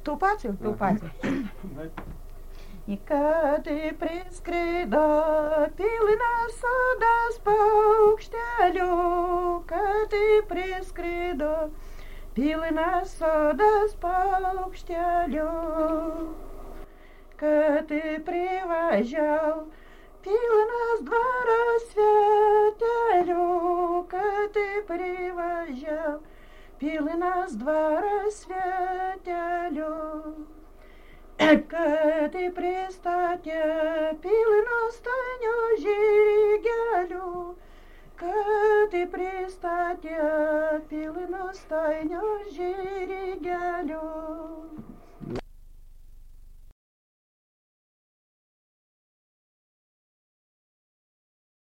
Tų pačių? Tų pačių. Į kad priskrido pilinas sodas paukštelių, kad priskrido pilinas sodas paukštelių, kad privažiau pilinas dvaras svetelių, kad privažiau pilinas dvaras svetelių, kad pristatė pilino stainio žirgelių, kad pristatė pilino stainio žirgelių.